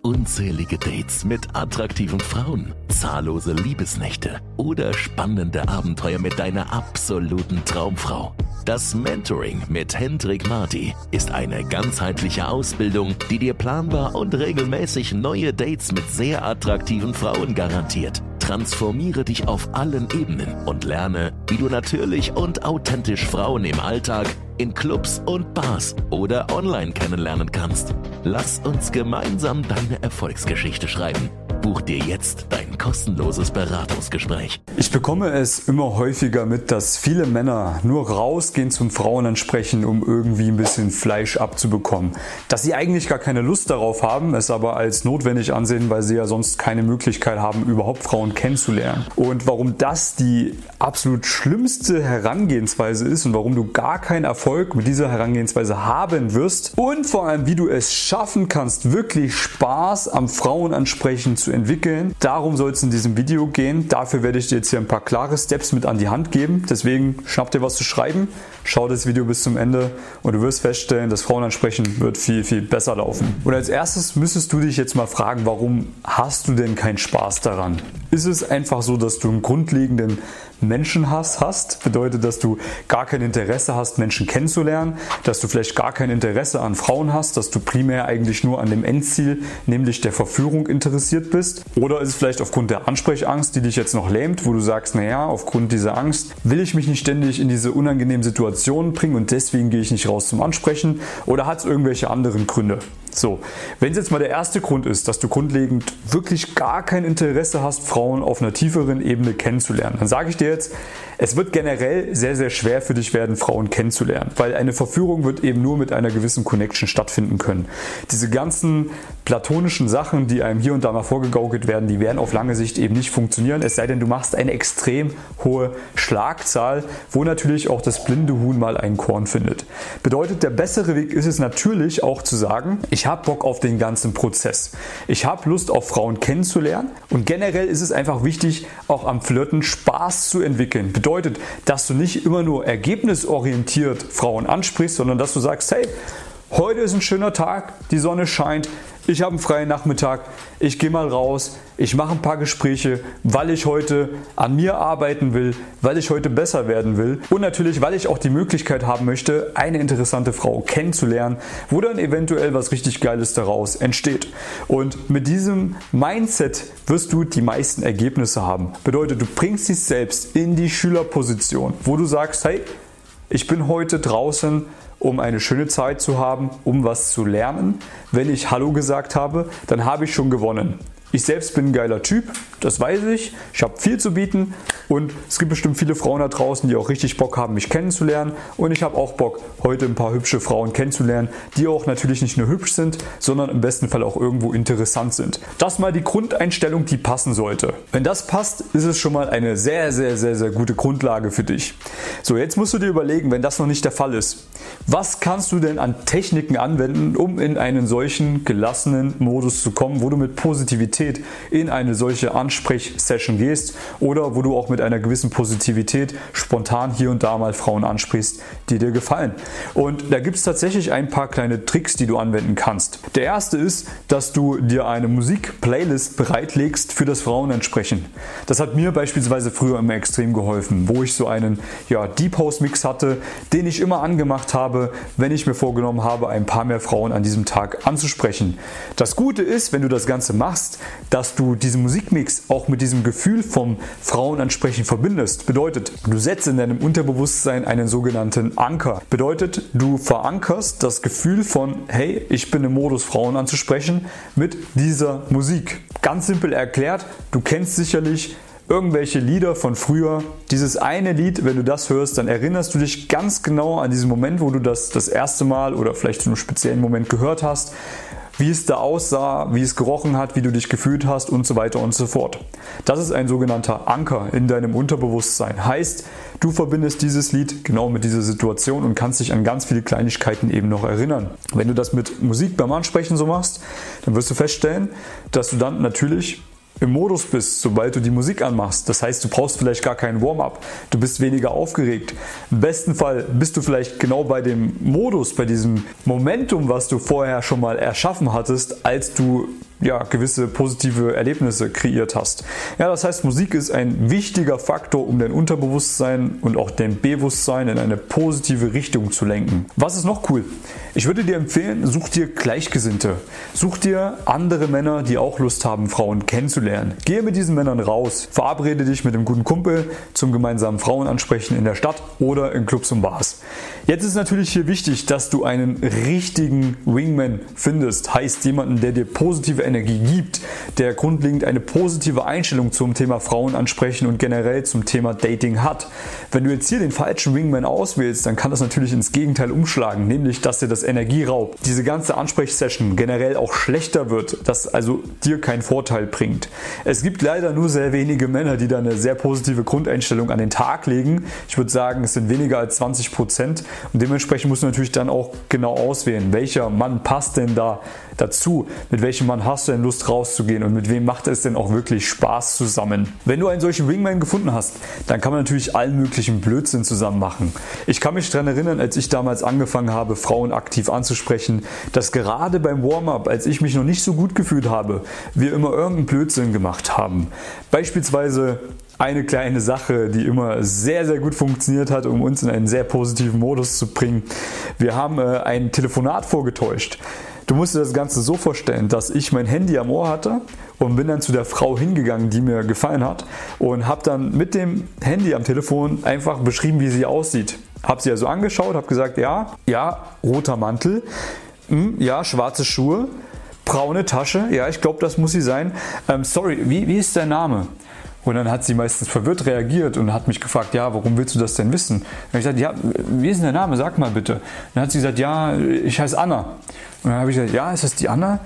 unzählige Dates mit attraktiven Frauen, zahllose Liebesnächte oder spannende Abenteuer mit deiner absoluten Traumfrau. Das Mentoring mit Hendrik Marty ist eine ganzheitliche Ausbildung, die dir planbar und regelmäßig neue Dates mit sehr attraktiven Frauen garantiert. Transformiere dich auf allen Ebenen und lerne, wie du natürlich und authentisch Frauen im Alltag, in Clubs und Bars oder online kennenlernen kannst. Lass uns gemeinsam deine Erfolgsgeschichte schreiben. Buch dir jetzt dein kostenloses Beratungsgespräch. Ich bekomme es immer häufiger mit, dass viele Männer nur rausgehen zum Frauenansprechen, um irgendwie ein bisschen Fleisch abzubekommen. Dass sie eigentlich gar keine Lust darauf haben, es aber als notwendig ansehen, weil sie ja sonst keine Möglichkeit haben, überhaupt Frauen kennenzulernen. Und warum das die absolut schlimmste Herangehensweise ist und warum du gar keinen Erfolg mit dieser Herangehensweise haben wirst und vor allem, wie du es schaffen kannst, wirklich Spaß am Frauenansprechen zu entwickeln. Darum soll es in diesem Video gehen. Dafür werde ich dir jetzt hier ein paar klare Steps mit an die Hand geben. Deswegen schnapp dir was zu schreiben, schau das Video bis zum Ende und du wirst feststellen, das Frauenansprechen wird viel, viel besser laufen. Und als erstes müsstest du dich jetzt mal fragen, warum hast du denn keinen Spaß daran? Ist es einfach so, dass du einen grundlegenden Menschenhass hast? Bedeutet, dass du gar kein Interesse hast, Menschen kennenzulernen, dass du vielleicht gar kein Interesse an Frauen hast, dass du primär eigentlich nur an dem Endziel, nämlich der Verführung, interessiert bist? Oder ist es vielleicht aufgrund der Ansprechangst, die dich jetzt noch lähmt, wo du sagst, naja, aufgrund dieser Angst will ich mich nicht ständig in diese unangenehmen Situationen bringen und deswegen gehe ich nicht raus zum Ansprechen? Oder hat es irgendwelche anderen Gründe? So, wenn es jetzt mal der erste Grund ist, dass du grundlegend wirklich gar kein Interesse hast, Frauen auf einer tieferen Ebene kennenzulernen, dann sage ich dir jetzt, es wird generell sehr, sehr schwer für dich werden, Frauen kennenzulernen, weil eine Verführung wird eben nur mit einer gewissen Connection stattfinden können. Diese ganzen platonischen Sachen, die einem hier und da mal vorgegaukelt werden, die werden auf lange Sicht eben nicht funktionieren, es sei denn, du machst eine extrem hohe Schlagzahl, wo natürlich auch das blinde Huhn mal ein Korn findet. Bedeutet, der bessere Weg ist es natürlich auch zu sagen, ich habe Bock auf den ganzen Prozess. Ich habe Lust auf Frauen kennenzulernen und generell ist es einfach wichtig, auch am Flirten Spaß zu entwickeln. Bedeutet, dass du nicht immer nur ergebnisorientiert Frauen ansprichst, sondern dass du sagst, hey, heute ist ein schöner Tag, die Sonne scheint, ich habe einen freien Nachmittag, ich gehe mal raus, ich mache ein paar Gespräche, weil ich heute an mir arbeiten will, weil ich heute besser werden will und natürlich, weil ich auch die Möglichkeit haben möchte, eine interessante Frau kennenzulernen, wo dann eventuell was richtig Geiles daraus entsteht. Und mit diesem Mindset wirst du die meisten Ergebnisse haben. Bedeutet, du bringst dich selbst in die Schülerposition, wo du sagst, hey, ich bin heute draußen, um eine schöne Zeit zu haben, um was zu lernen. Wenn ich Hallo gesagt habe, dann habe ich schon gewonnen. Ich selbst bin ein geiler Typ, das weiß ich. Ich habe viel zu bieten und es gibt bestimmt viele Frauen da draußen, die auch richtig Bock haben, mich kennenzulernen. Und ich habe auch Bock, heute ein paar hübsche Frauen kennenzulernen, die auch natürlich nicht nur hübsch sind, sondern im besten Fall auch irgendwo interessant sind. Das ist mal die Grundeinstellung, die passen sollte. Wenn das passt, ist es schon mal eine sehr, sehr, sehr, sehr gute Grundlage für dich. So, jetzt musst du dir überlegen, wenn das noch nicht der Fall ist, was kannst du denn an Techniken anwenden, um in einen solchen gelassenen Modus zu kommen, wo du mit Positivität in eine solche Ansprechsession gehst oder wo du auch mit einer gewissen Positivität spontan hier und da mal Frauen ansprichst, die dir gefallen. Und da gibt es tatsächlich ein paar kleine Tricks, die du anwenden kannst. Der erste ist, dass du dir eine Musik-Playlist bereitlegst für das Frauenansprechen. Das hat mir beispielsweise früher immer extrem geholfen, wo ich so einen Deep House Mix hatte, den ich immer angemacht habe, wenn ich mir vorgenommen habe, ein paar mehr Frauen an diesem Tag anzusprechen. Das Gute ist, wenn du das Ganze machst, dass du diesen Musikmix auch mit diesem Gefühl vom Frauenansprechen verbindest. Bedeutet, du setzt in deinem Unterbewusstsein einen sogenannten Anker. Bedeutet, du verankerst das Gefühl von, hey, ich bin im Modus, Frauen anzusprechen, mit dieser Musik. Ganz simpel erklärt, du kennst sicherlich irgendwelche Lieder von früher. Dieses eine Lied, wenn du das hörst, dann erinnerst du dich ganz genau an diesen Moment, wo du das erste Mal oder vielleicht zu einem speziellen Moment gehört hast, wie es da aussah, wie es gerochen hat, wie du dich gefühlt hast und so weiter und so fort. Das ist ein sogenannter Anker in deinem Unterbewusstsein. Heißt, du verbindest dieses Lied genau mit dieser Situation und kannst dich an ganz viele Kleinigkeiten eben noch erinnern. Wenn du das mit Musik beim Ansprechen so machst, dann wirst du feststellen, dass du dann natürlich im Modus bist, sobald du die Musik anmachst. Das heißt, du brauchst vielleicht gar keinen Warm-up. Du bist weniger aufgeregt. Im besten Fall bist du vielleicht genau bei dem Modus, bei diesem Momentum, was du vorher schon mal erschaffen hattest, als du gewisse positive Erlebnisse kreiert hast. Ja, das heißt, Musik ist ein wichtiger Faktor, um dein Unterbewusstsein und auch dein Bewusstsein in eine positive Richtung zu lenken. Was ist noch cool? Ich würde dir empfehlen, such dir Gleichgesinnte. Such dir andere Männer, die auch Lust haben, Frauen kennenzulernen. Gehe mit diesen Männern raus. Verabrede dich mit einem guten Kumpel zum gemeinsamen Frauenansprechen in der Stadt oder in Clubs und Bars. Jetzt ist natürlich hier wichtig, dass du einen richtigen Wingman findest. Heißt jemanden, der dir positive Energie gibt, der grundlegend eine positive Einstellung zum Thema Frauenansprechen und generell zum Thema Dating hat. Wenn du jetzt hier den falschen Wingman auswählst, dann kann das natürlich ins Gegenteil umschlagen, nämlich dass dir das Energie raubt, diese ganze Ansprechsession generell auch schlechter wird, das also dir keinen Vorteil bringt. Es gibt leider nur sehr wenige Männer, die da eine sehr positive Grundeinstellung an den Tag legen. Ich würde sagen, es sind weniger als 20% und dementsprechend musst du natürlich dann auch genau auswählen, welcher Mann passt denn da dazu, mit welchem Mann hast du denn Lust rauszugehen und mit wem macht es denn auch wirklich Spaß zusammen. Wenn du einen solchen Wingman gefunden hast, dann kann man natürlich allen möglichen Blödsinn zusammen machen. Ich kann mich daran erinnern, als ich damals angefangen habe, Frauen aktiv anzusprechen, dass gerade beim Warm-up, als ich mich noch nicht so gut gefühlt habe, wir immer irgendeinen Blödsinn gemacht haben. Beispielsweise eine kleine Sache, die immer sehr, sehr gut funktioniert hat, um uns in einen sehr positiven Modus zu bringen. Wir haben ein Telefonat vorgetäuscht. Du musst dir das Ganze so vorstellen, dass ich mein Handy am Ohr hatte und bin dann zu der Frau hingegangen, die mir gefallen hat und habe dann mit dem Handy am Telefon einfach beschrieben, wie sie aussieht. Habe sie also angeschaut, habe gesagt, ja, roter Mantel, ja, schwarze Schuhe, braune Tasche, ja, ich glaube, das muss sie sein. Sorry, wie ist dein Name? Und dann hat sie meistens verwirrt reagiert und hat mich gefragt, ja, warum willst du das denn wissen? Dann habe ich gesagt, ja, wie ist denn der Name? Sag mal bitte. Dann hat sie gesagt, ja, ich heiße Anna. Und dann habe ich gesagt, ja, ist das die Anna?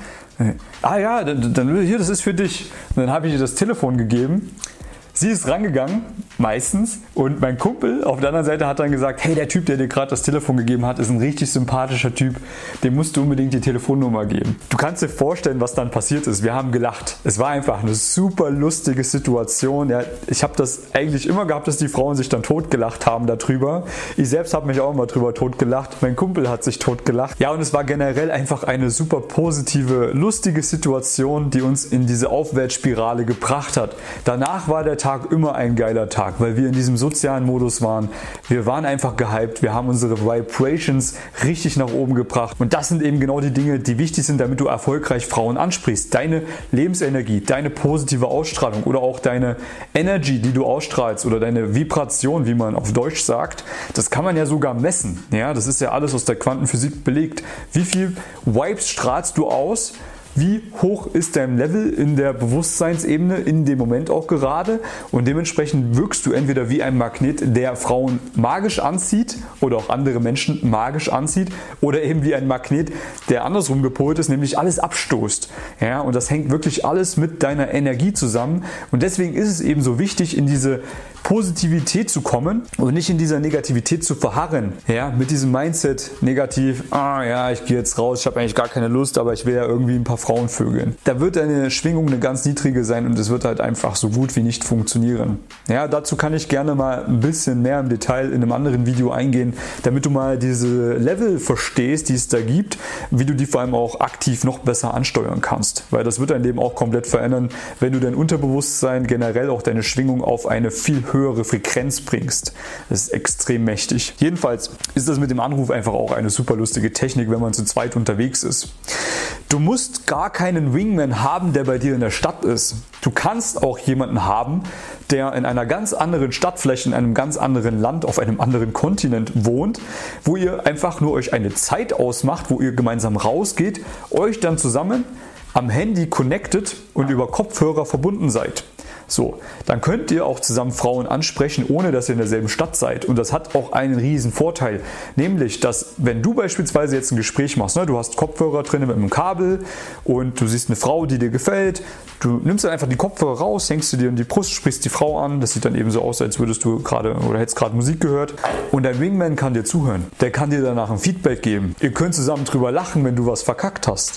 Ah ja, dann hier, das ist für dich. Und dann habe ich ihr das Telefon gegeben. Sie ist rangegangen, meistens, und mein Kumpel auf der anderen Seite hat dann gesagt, hey, der Typ, der dir gerade das Telefon gegeben hat, ist ein richtig sympathischer Typ, dem musst du unbedingt die Telefonnummer geben. Du kannst dir vorstellen, was dann passiert ist. Wir haben gelacht. Es war einfach eine super lustige Situation. Ja, ich habe das eigentlich immer gehabt, dass die Frauen sich dann totgelacht haben darüber. Ich selbst habe mich auch immer drüber totgelacht. Mein Kumpel hat sich totgelacht. Ja, und es war generell einfach eine super positive, lustige Situation, die uns in diese Aufwärtsspirale gebracht hat. Danach war der Tag immer ein geiler Tag, weil wir in diesem sozialen Modus waren. Wir waren einfach gehypt, wir haben unsere Vibrations richtig nach oben gebracht und das sind eben genau die Dinge, die wichtig sind, damit du erfolgreich Frauen ansprichst. Deine Lebensenergie, deine positive Ausstrahlung oder auch deine Energy, die du ausstrahlst oder deine Vibration, wie man auf Deutsch sagt, das kann man ja sogar messen. Ja, das ist ja alles aus der Quantenphysik belegt. Wie viel Vibes strahlst du aus? Wie hoch ist dein Level in der Bewusstseinsebene in dem Moment auch gerade und dementsprechend wirkst du entweder wie ein Magnet, der Frauen magisch anzieht oder auch andere Menschen magisch anzieht oder eben wie ein Magnet, der andersrum gepolt ist, nämlich alles abstoßt. Ja, und das hängt wirklich alles mit deiner Energie zusammen und deswegen ist es eben so wichtig, in diese Positivität zu kommen und nicht in dieser Negativität zu verharren. Ja, mit diesem Mindset negativ, ich gehe jetzt raus, ich habe eigentlich gar keine Lust, aber ich will ja irgendwie ein paar Frauen vögeln. Da wird deine Schwingung eine ganz niedrige sein und es wird halt einfach so gut wie nicht funktionieren. Ja, dazu kann ich gerne mal ein bisschen mehr im Detail in einem anderen Video eingehen, damit du mal diese Level verstehst, die es da gibt, wie du die vor allem auch aktiv noch besser ansteuern kannst. Weil das wird dein Leben auch komplett verändern, wenn du dein Unterbewusstsein, generell auch deine Schwingung auf eine viel höhere Frequenz bringst. Das ist extrem mächtig. Jedenfalls ist das mit dem Anruf einfach auch eine super lustige Technik, wenn man zu zweit unterwegs ist. Du musst gar keinen Wingman haben, der bei dir in der Stadt ist. Du kannst auch jemanden haben, der in einer ganz anderen Stadt, vielleicht in einem ganz anderen Land, auf einem anderen Kontinent wohnt, wo ihr einfach nur euch eine Zeit ausmacht, wo ihr gemeinsam rausgeht, euch dann zusammen am Handy connectet und über Kopfhörer verbunden seid. So, dann könnt ihr auch zusammen Frauen ansprechen, ohne dass ihr in derselben Stadt seid. Und das hat auch einen riesen Vorteil, nämlich, dass wenn du beispielsweise jetzt ein Gespräch machst, du hast Kopfhörer drin mit einem Kabel und du siehst eine Frau, die dir gefällt, du nimmst dann einfach die Kopfhörer raus, hängst du dir in die Brust, sprichst die Frau an, das sieht dann eben so aus, als würdest du gerade oder hättest gerade Musik gehört und dein Wingman kann dir zuhören, der kann dir danach ein Feedback geben. Ihr könnt zusammen drüber lachen, wenn du was verkackt hast.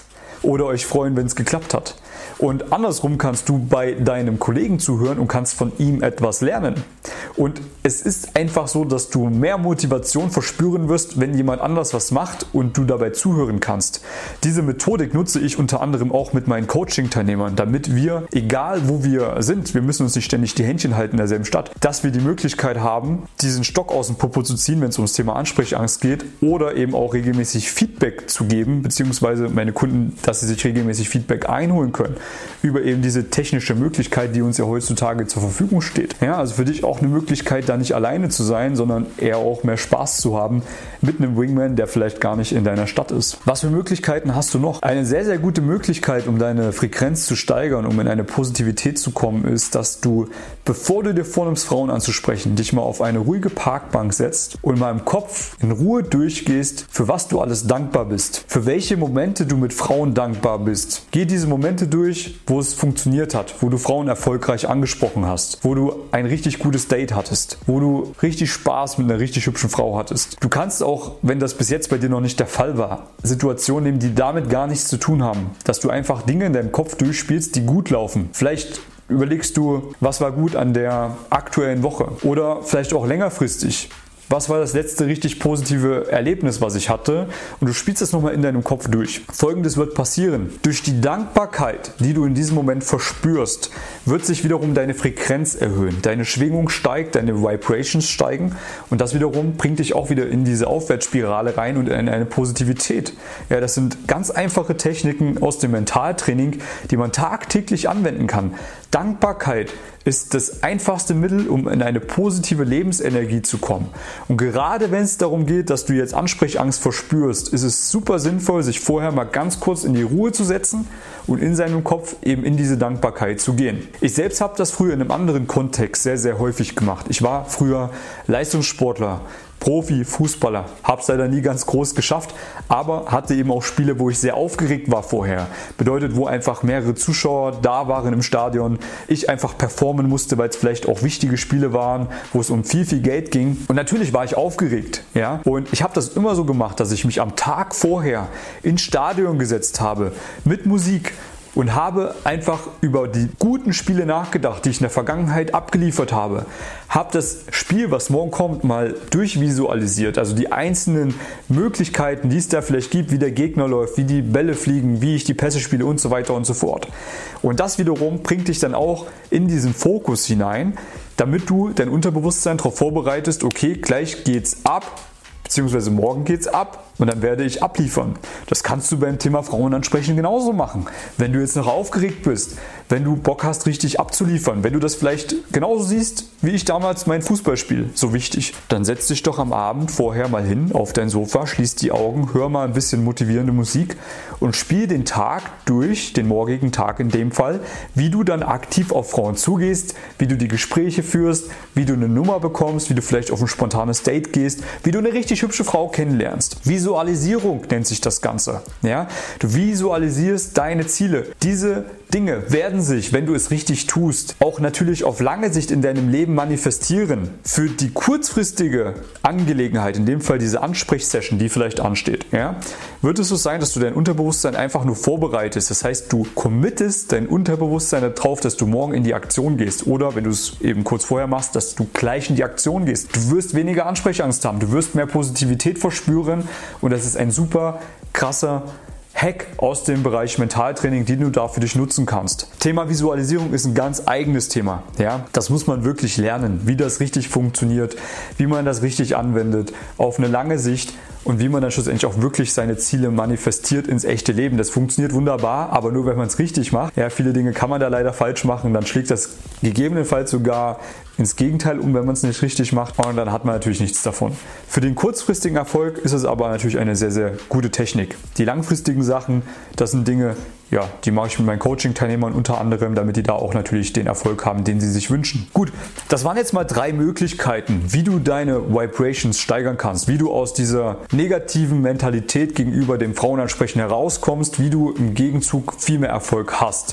oder euch freuen, wenn es geklappt hat. Und andersrum kannst du bei deinem Kollegen zuhören und kannst von ihm etwas lernen. Und es ist einfach so, dass du mehr Motivation verspüren wirst, wenn jemand anders was macht und du dabei zuhören kannst. Diese Methodik nutze ich unter anderem auch mit meinen Coaching-Teilnehmern, damit wir, egal wo wir sind, wir müssen uns nicht ständig die Händchen halten in derselben Stadt, dass wir die Möglichkeit haben, diesen Stock aus dem Popo zu ziehen, wenn es ums Thema Ansprechangst geht, oder eben auch regelmäßig Feedback zu geben, beziehungsweise meine Kunden, dass sie sich regelmäßig Feedback einholen können über eben diese technische Möglichkeit, die uns ja heutzutage zur Verfügung steht. Ja, also für dich auch eine Möglichkeit, da nicht alleine zu sein, sondern eher auch mehr Spaß zu haben mit einem Wingman, der vielleicht gar nicht in deiner Stadt ist. Was für Möglichkeiten hast du noch? Eine sehr, sehr gute Möglichkeit, um deine Frequenz zu steigern, um in eine Positivität zu kommen, ist, dass du, bevor du dir vornimmst, Frauen anzusprechen, dich mal auf eine ruhige Parkbank setzt und mal im Kopf in Ruhe durchgehst, für was du alles dankbar bist, für welche Momente du mit Frauen dankbar bist. Geh diese Momente durch, wo es funktioniert hat, wo du Frauen erfolgreich angesprochen hast, wo du ein richtig gutes Date hattest, wo du richtig Spaß mit einer richtig hübschen Frau hattest. Du kannst auch, wenn das bis jetzt bei dir noch nicht der Fall war, Situationen nehmen, die damit gar nichts zu tun haben, dass du einfach Dinge in deinem Kopf durchspielst, die gut laufen. Vielleicht überlegst du, was war gut an der aktuellen Woche oder vielleicht auch längerfristig. Was war das letzte richtig positive Erlebnis, was ich hatte? Und du spielst das nochmal in deinem Kopf durch. Folgendes wird passieren. Durch die Dankbarkeit, die du in diesem Moment verspürst, wird sich wiederum deine Frequenz erhöhen. Deine Schwingung steigt, deine Vibrations steigen und das wiederum bringt dich auch wieder in diese Aufwärtsspirale rein und in eine Positivität. Ja, das sind ganz einfache Techniken aus dem Mentaltraining, die man tagtäglich anwenden kann. Dankbarkeit ist das einfachste Mittel, um in eine positive Lebensenergie zu kommen. Und gerade wenn es darum geht, dass du jetzt Ansprechangst verspürst, ist es super sinnvoll, sich vorher mal ganz kurz in die Ruhe zu setzen und in seinem Kopf eben in diese Dankbarkeit zu gehen. Ich selbst habe das früher in einem anderen Kontext sehr, sehr häufig gemacht. Ich war früher Leistungssportler, Profi, Fußballer, habe es leider nie ganz groß geschafft, aber hatte eben auch Spiele, wo ich sehr aufgeregt war vorher. Bedeutet, wo einfach mehrere Zuschauer da waren im Stadion, ich einfach performen musste, weil es vielleicht auch wichtige Spiele waren, wo es um viel, viel Geld ging. Und natürlich war ich aufgeregt. Ja? Und ich habe das immer so gemacht, dass ich mich am Tag vorher ins Stadion gesetzt habe mit Musik und habe einfach über die guten Spiele nachgedacht, die ich in der Vergangenheit abgeliefert habe. Habe das Spiel, was morgen kommt, mal durchvisualisiert. Also die einzelnen Möglichkeiten, die es da vielleicht gibt, wie der Gegner läuft, wie die Bälle fliegen, wie ich die Pässe spiele und so weiter und so fort. Und das wiederum bringt dich dann auch in diesen Fokus hinein, damit du dein Unterbewusstsein darauf vorbereitest, okay, gleich geht's ab, beziehungsweise morgen geht's ab und dann werde ich abliefern. Das kannst du beim Thema Frauen ansprechen genauso machen. Wenn du jetzt noch aufgeregt bist, wenn du Bock hast, richtig abzuliefern, wenn du das vielleicht genauso siehst, wie ich damals mein Fußballspiel, so wichtig, dann setz dich doch am Abend vorher mal hin auf dein Sofa, schließ die Augen, hör mal ein bisschen motivierende Musik und spiel den Tag durch, den morgigen Tag in dem Fall, wie du dann aktiv auf Frauen zugehst, wie du die Gespräche führst, wie du eine Nummer bekommst, wie du vielleicht auf ein spontanes Date gehst, wie du eine richtig hübsche Frau kennenlernst. Visualisierung nennt sich das Ganze. Ja? Du visualisierst deine Ziele. Diese Dinge werden sich, wenn du es richtig tust, auch natürlich auf lange Sicht in deinem Leben manifestieren. Für die kurzfristige Angelegenheit, in dem Fall diese Ansprechsession, die vielleicht ansteht, ja, wird es so sein, dass du dein Unterbewusstsein einfach nur vorbereitest. Das heißt, du committest dein Unterbewusstsein darauf, dass du morgen in die Aktion gehst. Oder wenn du es eben kurz vorher machst, dass du gleich in die Aktion gehst. Du wirst weniger Ansprechangst haben, du wirst mehr Positivität verspüren und das ist ein super krasser Hack aus dem Bereich Mentaltraining, den du da für dich nutzen kannst. Thema Visualisierung ist ein ganz eigenes Thema. Ja? Das muss man wirklich lernen, wie das richtig funktioniert, wie man das richtig anwendet, auf eine lange Sicht und wie man dann schlussendlich auch wirklich seine Ziele manifestiert ins echte Leben. Das funktioniert wunderbar, aber nur wenn man es richtig macht. Ja, viele Dinge kann man da leider falsch machen, dann schlägt das gegebenenfalls sogar ins Gegenteil wenn man es nicht richtig macht und dann hat man natürlich nichts davon. Für den kurzfristigen Erfolg ist es aber natürlich eine sehr, sehr gute Technik. Die langfristigen Sachen, das sind Dinge, ja, die mache ich mit meinen Coaching-Teilnehmern unter anderem, damit die da auch natürlich den Erfolg haben, den sie sich wünschen. Gut, das waren jetzt mal 3 Möglichkeiten, wie du deine Vibrations steigern kannst, wie du aus dieser negativen Mentalität gegenüber dem Frauenansprechen herauskommst, wie du im Gegenzug viel mehr Erfolg hast.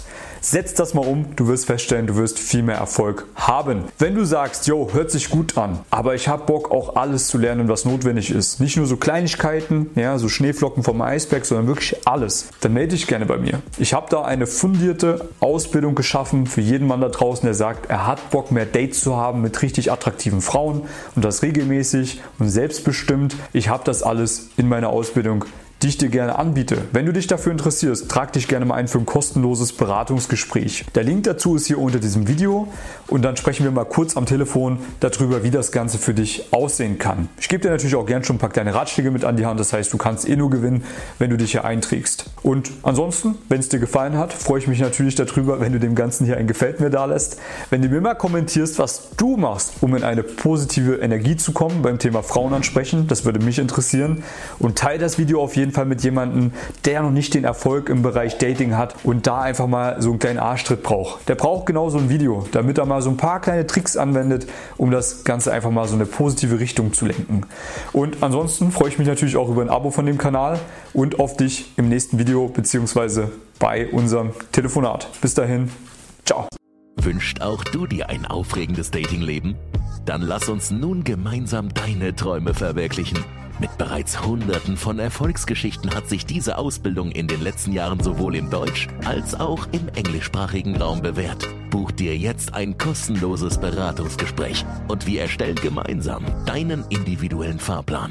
Setz das mal um, du wirst feststellen, du wirst viel mehr Erfolg haben. Wenn du sagst, yo, hört sich gut an, aber ich habe Bock auch alles zu lernen, was notwendig ist, nicht nur so Kleinigkeiten, ja, so Schneeflocken vom Eisberg, sondern wirklich alles, dann melde dich gerne bei mir. Ich habe da eine fundierte Ausbildung geschaffen für jeden Mann da draußen, der sagt, er hat Bock, mehr Dates zu haben mit richtig attraktiven Frauen und das regelmäßig und selbstbestimmt. Ich habe das alles in meiner Ausbildung, die ich dir gerne anbiete. Wenn du dich dafür interessierst, trag dich gerne mal ein für ein kostenloses Beratungsgespräch. Der Link dazu ist hier unter diesem Video und dann sprechen wir mal kurz am Telefon darüber, wie das Ganze für dich aussehen kann. Ich gebe dir natürlich auch gerne schon ein paar kleine Ratschläge mit an die Hand, das heißt, du kannst nur gewinnen, wenn du dich hier einträgst. Und ansonsten, wenn es dir gefallen hat, freue ich mich natürlich darüber, wenn du dem Ganzen hier ein Gefällt mir da lässt. Wenn du mir mal kommentierst, was du machst, um in eine positive Energie zu kommen beim Thema Frauen ansprechen, das würde mich interessieren, und teile das Video auf jeden Fall mit jemandem, der noch nicht den Erfolg im Bereich Dating hat und da einfach mal so einen kleinen Arschtritt braucht. Der braucht genau so ein Video, damit er mal so ein paar kleine Tricks anwendet, um das Ganze einfach mal so eine positive Richtung zu lenken. Und ansonsten freue ich mich natürlich auch über ein Abo von dem Kanal und auf dich im nächsten Video bzw. bei unserem Telefonat. Bis dahin, ciao. Wünscht auch du dir ein aufregendes Datingleben? Dann lass uns nun gemeinsam deine Träume verwirklichen. Mit bereits Hunderten von Erfolgsgeschichten hat sich diese Ausbildung in den letzten Jahren sowohl im Deutsch- als auch im englischsprachigen Raum bewährt. Buch dir jetzt ein kostenloses Beratungsgespräch und wir erstellen gemeinsam deinen individuellen Fahrplan.